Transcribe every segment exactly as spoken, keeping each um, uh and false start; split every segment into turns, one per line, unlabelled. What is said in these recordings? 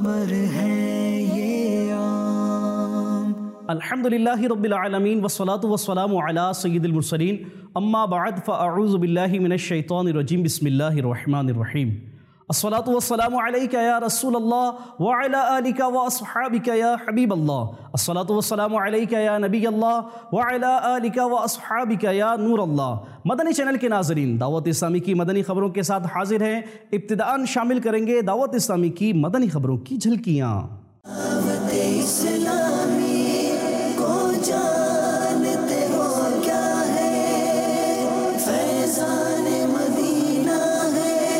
خبر ہے یہ عام۔
الحمدللہ رب العالمین والصلاة والسلام علی سید المرسلین، اما بعد فاعوذ باللہ من الشیطان الرجیم، بسم اللہ الرحمن الرحیم۔ الصلاة والسلام علیک یا رسول اللہ وعلی آلک واصحابک یا حبیب اللہ۔ الصلاة والسلام علیک یا نبی اللہ وعلی آلک واصحابک یا نور اللہ۔ مدنی چینل کے ناظرین، دعوت اسلامی کی مدنی خبروں کے ساتھ حاضر ہیں۔ ابتداءً شامل کریں گے دعوت اسلامی کی مدنی خبروں کی جھلکیاں۔
دعوت اسلامی کو جانتے ہو کیا ہے؟ فیضان مدینہ ہے،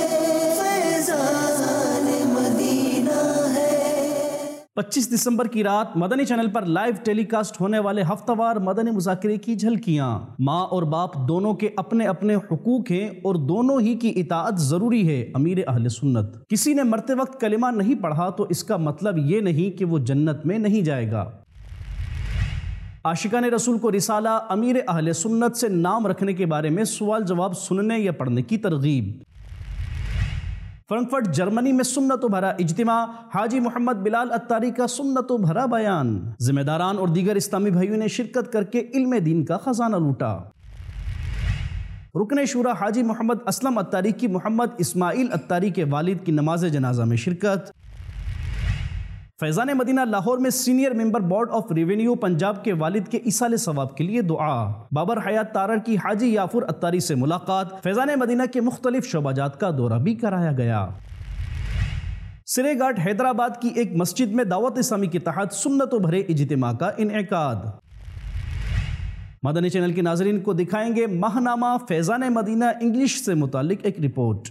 فیضان مدینہ ہے۔
پچیس دسمبر کی رات مدنی چینل پر لائیو ٹیلی کاسٹ ہونے والے ہفتہ وار مدنی مذاکرے کی جھلکیاں۔ ماں اور باپ دونوں کے اپنے اپنے حقوق ہیں اور دونوں ہی کی اطاعت ضروری ہے۔ امیر اہل سنت۔ کسی نے مرتے وقت کلمہ نہیں پڑھا تو اس کا مطلب یہ نہیں کہ وہ جنت میں نہیں جائے گا۔ عاشقان رسول کو رسالہ امیر اہل سنت سے نام رکھنے کے بارے میں سوال جواب سننے یا پڑھنے کی ترغیب۔ فرنکفرٹ جرمنی میں سنت و بھرا اجتماع، حاجی محمد بلال اتاری کا سنت و بھرا بیان۔ ذمہ داران اور دیگر اسلامی بھائیوں نے شرکت کر کے علم دین کا خزانہ لوٹا۔ رکن شورا حاجی محمد اسلم اتاری کی محمد اسماعیل اتاری کے والد کی نماز جنازہ میں شرکت۔ فیضان مدینہ لاہور میں senior member board of revenue Punjab کے والد کے ایصال ثواب کے لیے دعا۔ بابر حیات تارڑ کی حاجی یافر اتاری سے ملاقات۔ فیضان مدینہ کے مختلف شعبہ جات کا دورہ بھی کرایا گیا۔ سرے گھاٹ حیدرآباد کی ایک مسجد میں دعوت اسلامی کے تحت سنت و بھرے اجتماع کا انعقاد۔ مدنی چینل کے ناظرین کو دکھائیں گے ماہنامہ فیضان مدینہ انگلش سے متعلق ایک رپورٹ۔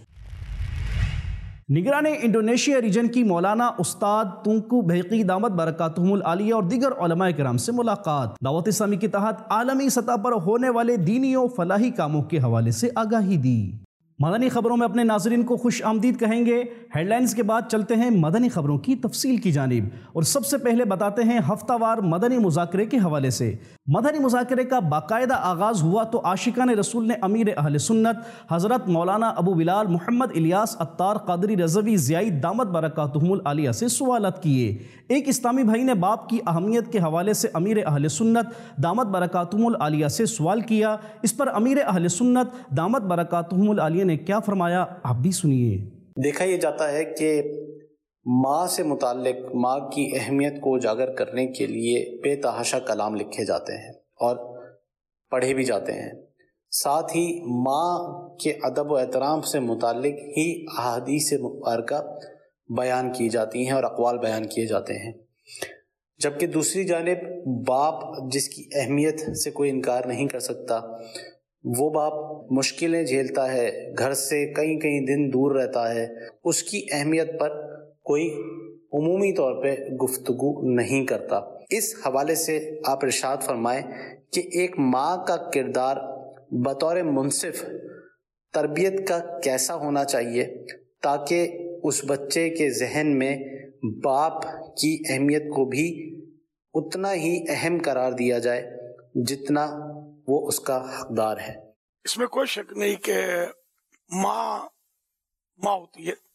نگران انڈونیشیا ریجن کی مولانا استاد تنکو بھیقی دامت برکاتہم العالیہ اور دیگر علماء کرام سے ملاقات۔ دعوت اسلامی کے تحت عالمی سطح پر ہونے والے دینی و فلاحی کاموں کے حوالے سے آگاہی دی۔ مدنی خبروں میں اپنے ناظرین کو خوش آمدید کہیں گے۔ ہیڈ لائنز کے بعد چلتے ہیں مدنی خبروں کی تفصیل کی جانب، اور سب سے پہلے بتاتے ہیں ہفتہ وار مدنی مذاکرے کے حوالے سے۔ مدنی مذاکرے کا باقاعدہ آغاز ہوا تو عاشقان رسول نے امیر اہل سنت حضرت مولانا ابو بلال محمد الیاس اتار قادری رضوی زیائی دامت برکاتہم العالیہ سے سوالات کیے۔ ایک اسلامی بھائی نے باپ کی اہمیت کے حوالے سے امیر اہل سنت دامت برکاتہم العالیہ سے سوال کیا۔ اس پر امیر اہل سنت دامت برکاتہم العالیہ نے کیا فرمایا، آپ بھی سنیے۔
دیکھا یہ جاتا ہے کہ ماں سے متعلق ماں کی اہمیت کو اجاگر کرنے کے لیے بے تحاشا کلام لکھے جاتے ہیں اور پڑھے بھی جاتے ہیں۔ ساتھ ہی ماں کے ادب و احترام سے متعلق ہی احادیث مبارکہ بیان کی جاتی ہیں اور اقوال بیان کیے جاتے ہیں، جبکہ دوسری جانب باپ جس کی اہمیت سے کوئی انکار نہیں کر سکتا، وہ باپ مشکلیں جھیلتا ہے، گھر سے کئی کئی دن دور رہتا ہے، اس کی اہمیت پر کوئی عمومی طور پہ گفتگو نہیں کرتا۔ اس حوالے سے آپ ارشاد فرمائیں کہ ایک ماں کا کردار بطور منصف تربیت کا کیسا ہونا چاہیے تاکہ اس بچے کے ذہن میں باپ کی اہمیت کو بھی اتنا ہی اہم قرار دیا جائے جتنا وہ اس کا حقدار ہے۔
اس میں کوئی شک نہیں کہ ماں ماں ہوتی ہے،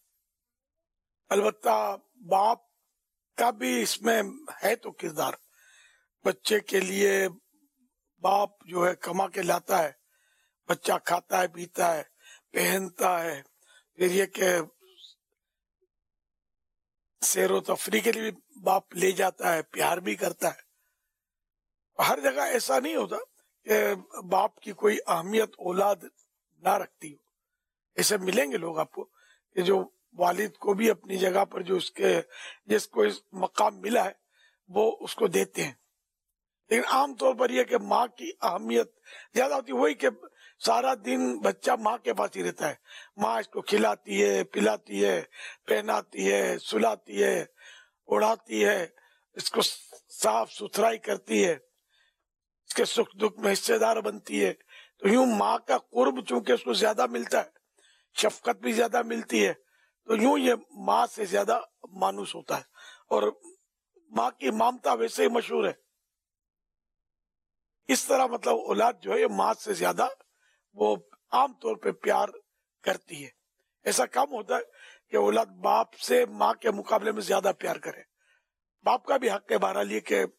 البتہ باپ کا بھی اس میں ہے تو کردار۔ بچے کے لیے باپ جو ہے کما کے لاتا ہے، بچہ کھاتا ہے، پیتا ہے، پہنتا ہے، پھر یہ کہ سیر و تفریح کے لیے بھی باپ لے جاتا ہے، پیار بھی کرتا ہے۔ ہر جگہ ایسا نہیں ہوتا کہ باپ کی کوئی اہمیت اولاد نہ رکھتی ہو۔ ایسے ملیں گے لوگ آپ کو کہ جو والد کو بھی اپنی جگہ پر جو اس کے جس کو اس مقام ملا ہے وہ اس کو دیتے ہیں، لیکن عام طور پر یہ کہ ماں کی اہمیت زیادہ ہوتی ہے۔ وہی کہ سارا دن بچہ ماں کے پاس ہی رہتا ہے، ماں اس کو کھلاتی ہے، پلاتی ہے، پہناتی ہے، سلاتی ہے، اڑاتی ہے، اس کو صاف ستھرائی کرتی ہے، اس کے سکھ دکھ میں حصے دار بنتی ہے۔ تو یوں ماں کا قرب چونکہ اس کو زیادہ ملتا ہے، شفقت بھی زیادہ ملتی ہے، تو یوں یہ ماں سے زیادہ مانوس ہوتا ہے، اور ماں کی مامتا ویسے ہی مشہور ہے۔ اس طرح مطلب اولاد جو ہے یہ ماں سے زیادہ وہ عام طور پہ پیار کرتی ہے۔ ایسا کم ہوتا ہے کہ اولاد باپ سے ماں کے مقابلے میں زیادہ پیار کرے. باپ کا بھی حق ہے بہرحال یہ کہ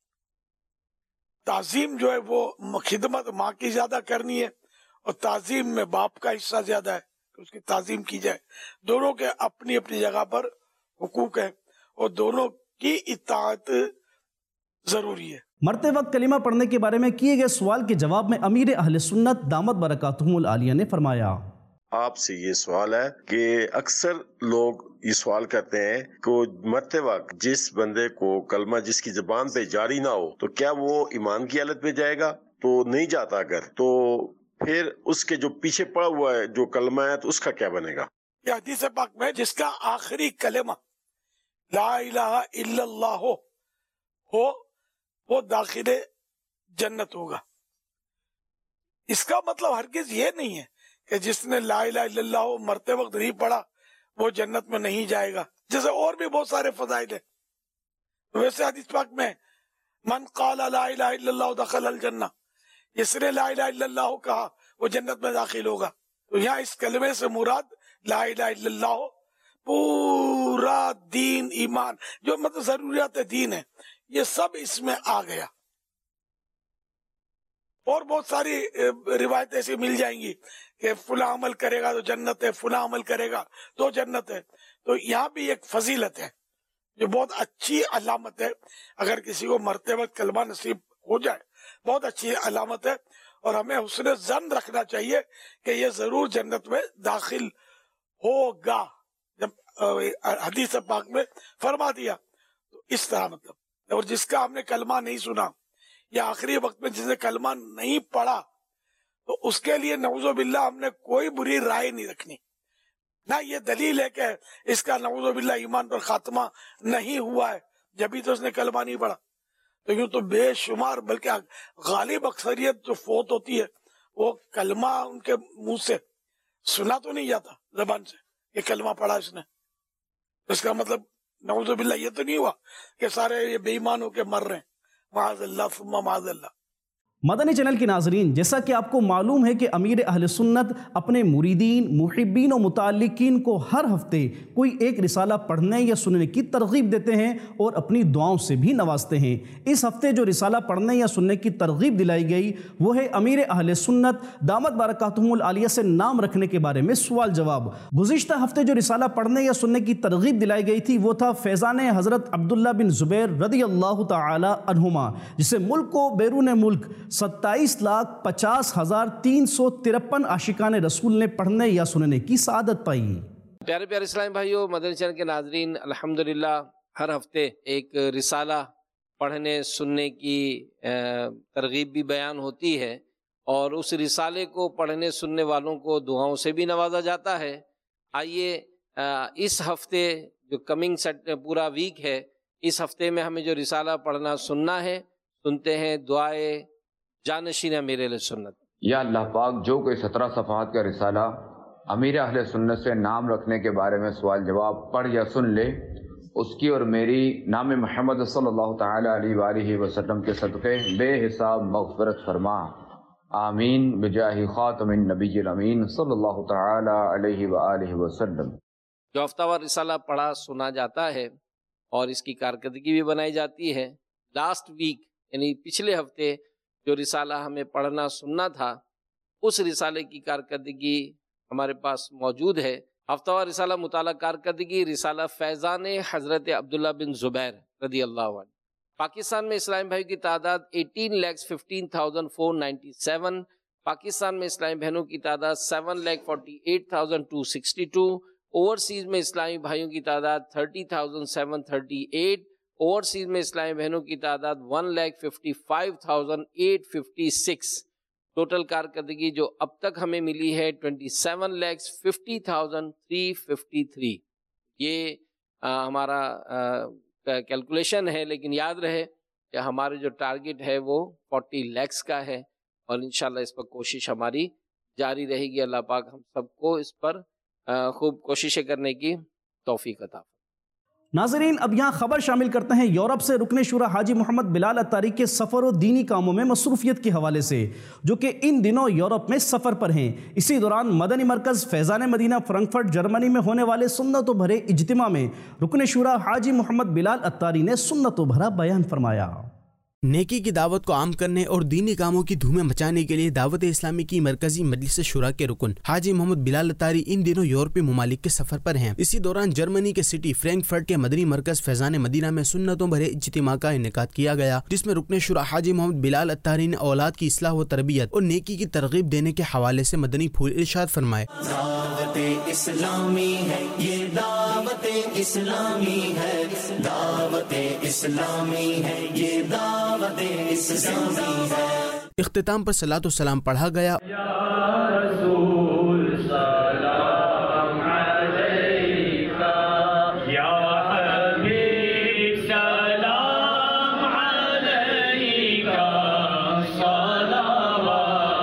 تعظیم جو ہے وہ خدمت ماں کی زیادہ کرنی ہے اور تعظیم میں باپ کا حصہ زیادہ ہے کہ اس کی تعظیم کی جائے. دونوں کے اپنی اپنی جگہ پر حقوق ہیں اور دونوں کی اطاعت ضروری ہے.
مرتے وقت کلمہ پڑھنے کے بارے میں کیے گئے سوال کے جواب میں امیر اہل سنت دامت برکاتہم العالیہ نے فرمایا،
آپ سے یہ سوال ہے کہ اکثر لوگ یہ سوال کرتے ہیں کہ مرتے وقت جس بندے کو کلمہ جس کی زبان پہ جاری نہ ہو تو کیا وہ ایمان کی حالت پہ جائے گا؟ تو نہیں جاتا. اگر تو پھر اس کے جو پیچھے پڑا ہوا ہے جو کلمہ ہے تو اس کا کیا بنے گا؟
یہ حدیث پاک میں جس کا آخری کلمہ لا الہ الا اللہ ہو ہو وہ داخل جنت ہوگا. اس کا مطلب ہرگز یہ نہیں ہے کہ جس نے لا الہ الا اللہ مرتے وقت نہیں پڑھا وہ جنت میں نہیں جائے گا، جیسے اور بھی بہت سارے فضائل ہیں. ویسے حدیث پاک میں من قال لا الہ الا اللہ دخل الجنہ، جس نے لا الہ الا اللہ کہا وہ جنت میں داخل ہوگا. تو یہاں اس کلمے سے مراد لا الہ الا اللہ پورا دین ایمان جو مطلب ضروریات دین ہے یہ سب اس میں آ گیا. اور بہت ساری روایت ایسی مل جائیں گی کہ فلاں عمل کرے گا تو جنت ہے، فلاں عمل کرے گا تو جنت ہے. تو یہاں بھی ایک فضیلت ہے جو بہت اچھی علامت ہے. اگر کسی کو مرتے وقت کلمہ نصیب ہو جائے بہت اچھی علامت ہے اور ہمیں حسن ظن رکھنا چاہیے کہ یہ ضرور جنت میں داخل ہوگا. جب حدیث پاک میں فرما دیا تو اس طرح مطلب. اور جس کا ہم نے کلمہ نہیں سنا یا آخری وقت میں جس نے کلمہ نہیں پڑھا تو اس کے لیے نعوذ باللہ ہم نے کوئی بری رائے نہیں رکھنی. نہ یہ دلیل ہے کہ اس کا نعوذ باللہ ایمان پر خاتمہ نہیں ہوا ہے جبھی تو اس نے کلمہ نہیں پڑھا. تو یوں تو بے شمار بلکہ غالب اکثریت جو فوت ہوتی ہے وہ کلمہ ان کے منہ سے سنا تو نہیں جاتا زبان سے یہ کلمہ پڑھا اس نے. اس کا مطلب نعوذ باللہ یہ تو نہیں ہوا کہ سارے یہ بے ایمان ہو کے مر رہے ہیں. معاذ اللہ ثم معاذ اللہ.
مدنی چینل کے ناظرین، جیسا کہ آپ کو معلوم ہے کہ امیر اہل سنت اپنے مریدین، محبین و متعلقین کو ہر ہفتے کوئی ایک رسالہ پڑھنے یا سننے کی ترغیب دیتے ہیں اور اپنی دعاؤں سے بھی نوازتے ہیں. اس ہفتے جو رسالہ پڑھنے یا سننے کی ترغیب دلائی گئی وہ ہے امیر اہل سنت دامت برکاتہم العالیہ سے نام رکھنے کے بارے میں سوال جواب. گزشتہ ہفتے جو رسالہ پڑھنے یا سننے کی ترغیب دلائی گئی تھی وہ تھا فیضان حضرت عبداللہ بن زبیر رضی اللہ تعالی عنہما، جسے ملک و بیرون ملک ستائیس لاکھ پچاس ہزار تین سو ترپن عاشقان رسول نے پڑھنے یا سننے کی سعادت پائی.
پیارے پیارے اسلامی بھائیو، مدنی چینل کے ناظرین، الحمدللہ ہر ہفتے ایک رسالہ پڑھنے سننے کی ترغیب بھی بیان ہوتی ہے اور اس رسالے کو پڑھنے سننے والوں کو دعاؤں سے بھی نوازا جاتا ہے. آئیے اس ہفتے جو کمنگ سیٹ پورا ویک ہے، اس ہفتے میں ہمیں جو رسالہ پڑھنا سننا ہے، سنتے ہیں دعائے جانشین امیر اہل سنت.
یا اللہ پاک، جو کوئی سترہ صفحات کا رسالہ امیر اہل سنت سے نام رکھنے کے بارے میں سوال جواب پڑھ یا سن لے، اس کی اور میری نام محمد صلی اللہ تعالی علیہ وآلہ وسلم کے صدقے بے حساب مغفرت فرما. آمین بجاہ خاتم النبی الامین صلی اللہ تعالی علیہ وآلہ وسلم.
جو ہفتہ وار رسالہ پڑھا سنا جاتا ہے اور اس کی کارکردگی بھی بنائی جاتی ہے. لاسٹ ویک یعنی پچھلے ہفتے جو رسالہ ہمیں پڑھنا سننا تھا اس رسالے کی کارکردگی ہمارے پاس موجود ہے. ہفتہ وار رسالہ مطالعہ کارکردگی رسالہ فیضان حضرت عبداللہ بن زبیر رضی اللہ عنہ. پاکستان میں اسلامی بھائیوں کی تعداد eighteen lakhs fifteen thousand four ninety seven. Pakistan میں اسلامی بہنوں کی تعداد seven lakh forty eight thousand two sixty two. Overseas میں اسلامی بھائیوں کی تعداد thirty thousand seven thirty eight. Overseas میں اسلامی بہنوں کی تعداد one lakh fifty five thousand eight fifty six. Total کارکردگی جو اب تک ہمیں ملی ہے twenty seven lakhs fifty thousand three fifty three. یہ آ, ہمارا کیلکولیشن ہے، لیکن یاد رہے کہ ہمارے جو ٹارگٹ ہے وہ فورٹی لیکس کا ہے اور انشاءاللہ اس پر کوشش ہماری جاری رہے گی. اللہ پاک ہم سب کو اس پر آ, خوب کوششیں کرنے کی توفیق عطا.
ناظرین، اب یہاں خبر شامل کرتے ہیں یورپ سے رکن شورا حاجی محمد بلال اتاری کے سفر و دینی کاموں میں مصروفیت کے حوالے سے، جو کہ ان دنوں یورپ میں سفر پر ہیں۔ اسی دوران مدنی مرکز فیضان مدینہ فرنکفرٹ جرمنی میں ہونے والے سنت و بھرے اجتماع میں رکن شورا حاجی محمد بلال اتاری نے سنت و بھرا بیان فرمایا۔
نیکی کی دعوت کو عام کرنے اور دینی کاموں کی دھومیں مچانے کے لیے دعوت اسلامی کی مرکزی مجلس شورا کے رکن حاجی محمد بلال اتاری ان دنوں یورپی ممالک کے سفر پر ہیں۔ اسی دوران جرمنی کے سٹی فرینکفرٹ کے مدنی مرکز فیضان مدینہ میں سنتوں بھرے اجتماع کا انعقاد کیا گیا، جس میں رکن شورا حاجی محمد بلال اتاری نے اولاد کی اصلاح و تربیت اور نیکی کی ترغیب دینے کے حوالے سے مدنی پھول ارشاد فرمائے۔
دعوت اسلامی ہے یہ، دعوت اسلامی ہے، دعوت اسلامی ہے یہ، دعوت اسلامی ہے۔
اختتام پر صلاۃ و سلام پڑھا گیا۔
یا رسول سلام علیکہ، یا حبیب سلام علیکہ، صلوات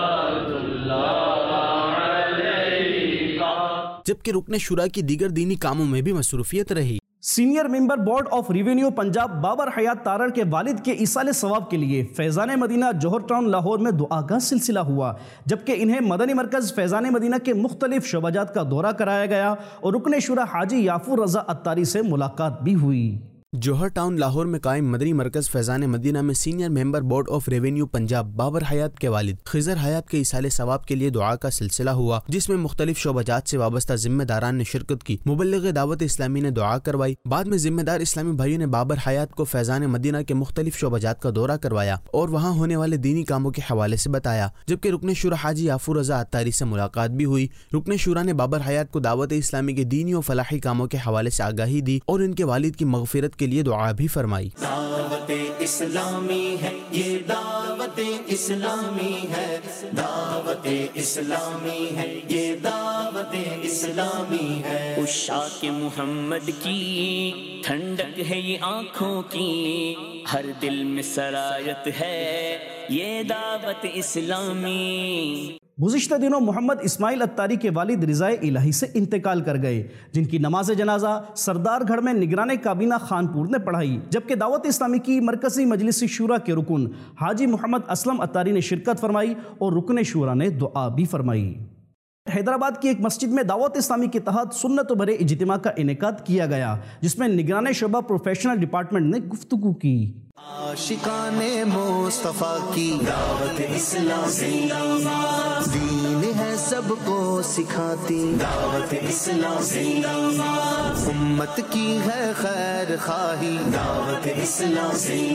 اللہ علیکہ۔
جبکہ رکن شورا کی دیگر دینی کاموں میں بھی مصروفیت رہی۔
Senior member board of revenue Punjab Babar Hayat Tarar کے والد کے ایصال ثواب کے لیے فیضان مدینہ جوہر ٹاؤن لاہور میں دعا کا سلسلہ ہوا، جبکہ انہیں مدنی مرکز فیضان مدینہ کے مختلف شعبہ جات کا دورہ کرایا گیا اور رکن شورا حاجی یافور رضا اتاری سے ملاقات بھی ہوئی۔
جوہر ٹاؤن لاہور میں قائم مدنی مرکز فیضان مدینہ میں senior member board of revenue Punjab Babar Hayat کے والد خضر حیات کے ایصال ثواب کے لیے دعا کا سلسلہ ہوا، جس میں مختلف شعبہ جات سے وابستہ ذمہ داران نے شرکت کی۔ مبلغ دعوت اسلامی نے دعا کروائی۔ بعد میں ذمہ دار اسلامی بھائیوں نے بابر حیات کو فیضان مدینہ کے مختلف شعبہ جات کا دورہ کروایا اور وہاں ہونے والے دینی کاموں کے حوالے سے بتایا، جبکہ رکن شورا حاجی یافور رضا اتاری سے ملاقات بھی ہوئی۔ رکن شورا نے بابر حیات کو دعوت اسلامی کے دینی و فلاحی کاموں کے حوالے سے آگاہی دی اور ان کے والد کی مغفرت کے لیے دعا بھی فرمائی۔
دعوت اسلامی ہے یہ، دعوت اسلامی ہے، دعوت اسلامی ہے یہ، دعوت اسلامی ہے۔
عشاق محمد کی ٹھنڈک ہے یہ آنکھوں کی، ہر دل میں سرایت ہے یہ دعوت اسلامی۔
گزشتہ دنوں محمد اسماعیل اتاری کے والد رضائے الہی سے انتقال کر گئے، جن کی نماز جنازہ سردار گھڑ میں نگران کابینہ خانپور نے پڑھائی، جبکہ دعوت اسلامی کی مرکزی مجلس شورا کے رکن حاجی محمد اسلم اتاری نے شرکت فرمائی اور رکن شورا نے دعا بھی فرمائی۔ حیدرآباد کی ایک مسجد میں دعوت اسلامی کے تحت سنت و بھرے اجتماع کا انعقاد کیا گیا، جس میں نگران شعبہ پروفیشنل ڈپارٹمنٹ نے گفتگو کی۔
عاشقان مصطفیٰ کی دعوت اسلامی، دین ہے سب کو سکھاتی دعوت اسلامی، امت کی ہے خیر خواہی دعوت اسلامی۔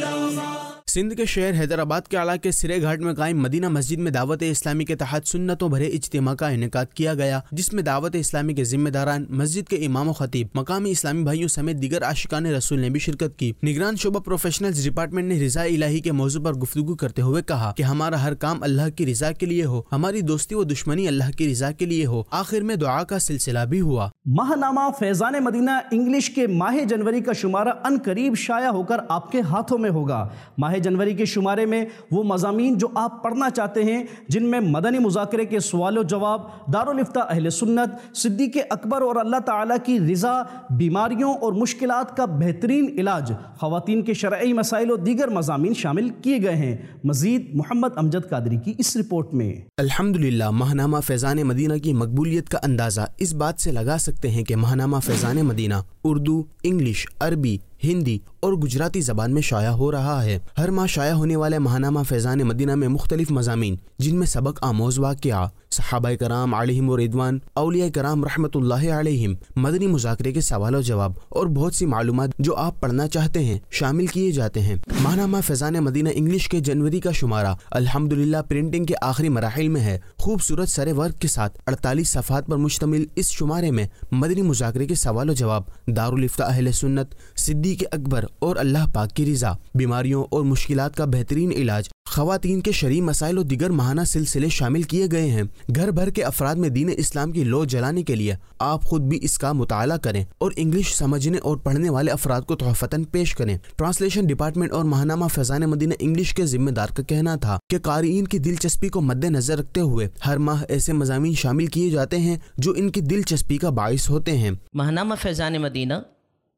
سندھ کے شہر حیدرآباد کے علاقے سرے گھاٹ میں قائم مدینہ مسجد میں دعوت اسلامی کے تحت سنتوں بھرے اجتماع کا انعقاد کیا گیا، جس میں دعوت اسلامی کے ذمہ داران، مسجد کے امام و خطیب، مقامی اسلامی بھائیوں سمیت دیگر عاشقان رسول نے بھی شرکت کی۔ نگران شعبہ پروفیشنلز ڈپارٹمنٹ نے رضا الہی کے موضوع پر گفتگو کرتے ہوئے کہا کہ ہمارا ہر کام اللہ کی رضا کے لیے ہو، ہماری دوستی و دشمنی اللہ کی رضا کے لیے ہو۔ آخر میں دعا کا سلسلہ بھی ہوا۔
ماہ نامہ فیضان مدینہ انگلش کے ماہ جنوری کا شمارہ ان قریب شائع ہو کر آپ کے ہاتھوں میں ہوگا۔ ماہ جنوری کے شمارے میں وہ مضامین جو آپ پڑھنا چاہتے ہیں، جن میں مدنی مذاکرے کے سوال و جواب، دارالفتہ اہل سنت، صدیق اکبر اور اللہ تعالیٰ کی رضا، بیماریوں اور مشکلات کا بہترین علاج، خواتین کے شرعی مسائل و دیگر مضامین شامل کیے گئے ہیں۔ مزید محمد امجد قادری کی اس رپورٹ میں۔
الحمدللہ، ماہنامہ فیضان مدینہ کی مقبولیت کا اندازہ اس بات سے لگا سکتے ہیں کہ ماہنامہ فیضان مدینہ اردو، انگلش، عربی، ہندی اور گجراتی زبان میں شائع ہو رہا ہے۔ ہر ماہ شائع ہونے والے ماہنامہ فیضان مدینہ میں مختلف مضامین، جن میں سبق آموز واقعہ، صحابہ کرام علیہم رضوان، اولیاء کرام رحمۃ اللہ علیہم، مدنی مذاکرے کے سوال و جواب اور بہت سی معلومات جو آپ پڑھنا چاہتے ہیں شامل کیے جاتے ہیں۔ ماہنامہ فیضان مدینہ انگلش کے جنوری کا شمارہ الحمدللہ پرنٹنگ کے آخری مراحل میں ہے۔ خوبصورت سرے ورک کے ساتھ اڑتالیس صفحات پر مشتمل اس شمارے میں مدنی مذاکرے کے سوال و جواب، دارالفتہ اہل سنت، صدیق اکبر اور اللہ پاک کی رضا، بیماریوں اور مشکلات کا بہترین علاج، خواتین کے شرعی مسائل و دیگر ماہانہ سلسلے شامل کیے گئے ہیں۔ گھر بھر کے افراد میں دین اسلام کی لو جلانے کے لیے آپ خود بھی اس کا مطالعہ کریں اور انگلش سمجھنے اور پڑھنے والے افراد کو تحفتاً پیش کریں۔ ٹرانسلیشن ڈپارٹمنٹ اور ماہنامہ فیضان مدینہ انگلش کے ذمہ دار کا کہنا تھا کہ قارئین کی دلچسپی کو مد نظر رکھتے ہوئے ہر ماہ ایسے مضامین شامل کیے جاتے ہیں جو ان کی دلچسپی کا باعث ہوتے ہیں۔
ماہنامہ فیضان مدینہ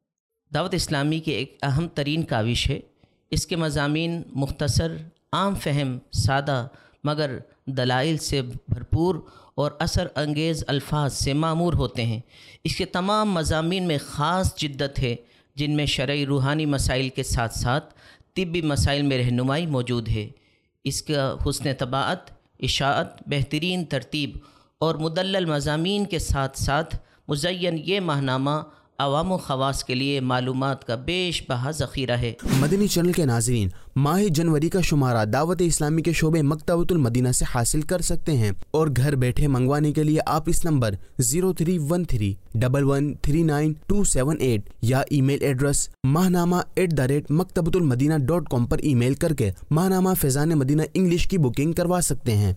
دعوت اسلامی کی ایک اہم ترین کاوش ہے۔ اس کے مضامین مختصر، عام فہم، سادہ مگر دلائل سے بھرپور اور اثر انگیز الفاظ سے معمور ہوتے ہیں۔ اس کے تمام مضامین میں خاص جدت ہے، جن میں شرعی روحانی مسائل کے ساتھ ساتھ طبی مسائل میں رہنمائی موجود ہے۔ اس کا حسن طباعت، اشاعت، بہترین ترتیب اور مدلل مضامین کے ساتھ ساتھ مزین یہ ماہنامہ عوام و خواص کے لیے معلومات کا بیش بہا ذخیرہ ہے۔
مدنی چینل کے ناظرین، ماہ جنوری کا شمارہ دعوت اسلامی کے شعبے مکتبۃ المدینہ سے حاصل کر سکتے ہیں، اور گھر بیٹھے منگوانے کے لیے آپ اس نمبر zero three one three double one three nine two seven eight یا ای میل ایڈریس ماہنامہ at the rate Maktabatul Madina dot کام پر ای میل کر کے ماہنامہ فیضان مدینہ انگلش کی بکنگ کروا سکتے ہیں۔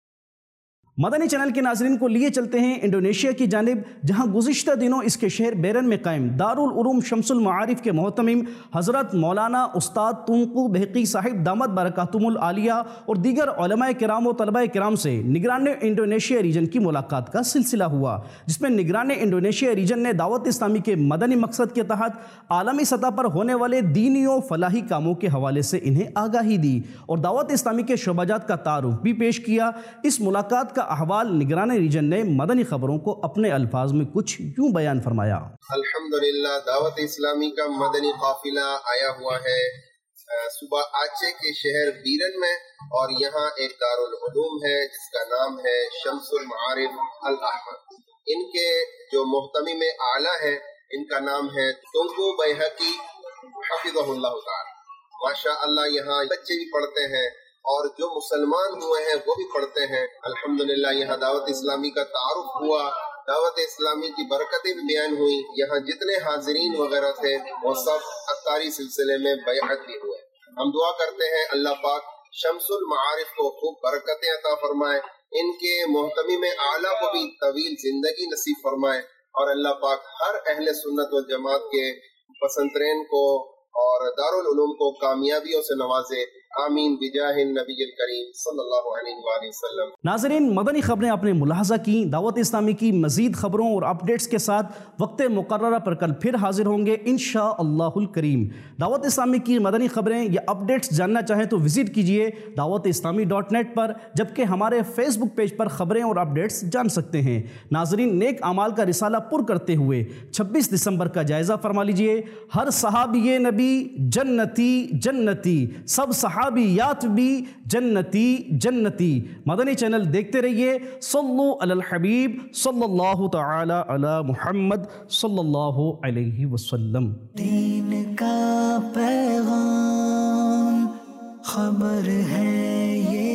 مدنی چینل کے ناظرین کو لیے چلتے ہیں انڈونیشیا کی جانب، جہاں گزشتہ دنوں اس کے شہر بیرن میں قائم دارالعلوم شمس المعارف کے محتمم حضرت مولانا استاد تنقو بحقی صاحب دامت برکاتہم العالیہ اور دیگر علماء کرام و طلباء کرام سے نگران انڈونیشیا ریجن کی ملاقات کا سلسلہ ہوا، جس میں نگران انڈونیشیا ریجن نے دعوت اسلامی کے مدنی مقصد کے تحت عالمی سطح پر ہونے والے دینی و فلاحی کاموں کے حوالے سے انہیں آگاہی دی اور دعوت اسلامی کے شعبہ جات کا تعارف بھی پیش کیا۔ اس ملاقات کا احوال نگران ریجن نے مدنی خبروں کو اپنے الفاظ میں کچھ یوں بیان فرمایا۔
الحمدللہ دعوت اسلامی کا مدنی قافلہ آیا ہوا ہے صوبہ آچے کے شہر بیرن میں، اور یہاں ایک دارالعلوم ہے جس کا نام ہے شمس المعارف الاحمد۔ ان کے جو محتمم اعلیٰ ہیں ان کا نام ہے تنقو بحقی حفظہ اللہ تعالی۔ ماشاء اللہ یہاں بچے بھی پڑھتے ہیں اور جو مسلمان ہوئے ہیں وہ بھی پڑھتے ہیں۔ الحمدللہ یہاں دعوت اسلامی کا تعارف ہوا، دعوت اسلامی کی برکتیں بھی بیان ہوئی۔ یہاں جتنے حاضرین وغیرہ تھے وہ سب عطاری سلسلے میں بیعت بھی ہوئے۔ ہم دعا کرتے ہیں اللہ پاک شمس المعارف کو خوب برکتیں عطا فرمائے، ان کے محتمم اعلیٰ کو بھی طویل زندگی نصیب فرمائے، اور اللہ پاک ہر اہل سنت و جماعت کے پسندرین کو اور دارالعلوم کو کامیابیوں سے نوازے، آمین بجاہ النبی الکریم صلی اللہ علیہ وآلہ وسلم۔
ناظرین، مدنی خبریں آپ نے ملاحظہ کی۔ دعوت اسلامی کی مزید خبروں اور اپڈیٹس کے ساتھ وقت مقررہ پر کل پھر حاضر ہوں گے انشاءاللہ الکریم۔ دعوت اسلامی کی مدنی خبریں یا اپڈیٹس جاننا چاہیں تو وزٹ کیجئے دعوت اسلامی ڈاٹ نیٹ پر، جبکہ ہمارے فیس بک پیج پر خبریں اور اپڈیٹس جان سکتے ہیں۔ ناظرین، نیک اعمال کا رسالہ پر کرتے ہوئے چھبیس دسمبر کا جائزہ فرما لیجئے۔ ہر صحابی نبی جنتی جنتی، سب صحابیات بھی جنتی جنتی۔ مدنی چینل دیکھتے رہیے۔ صلو علی الحبیب صلی اللہ تعالی علی محمد صلی اللہ علیہ وسلم۔
دین کا پیغام خبر ہے یہ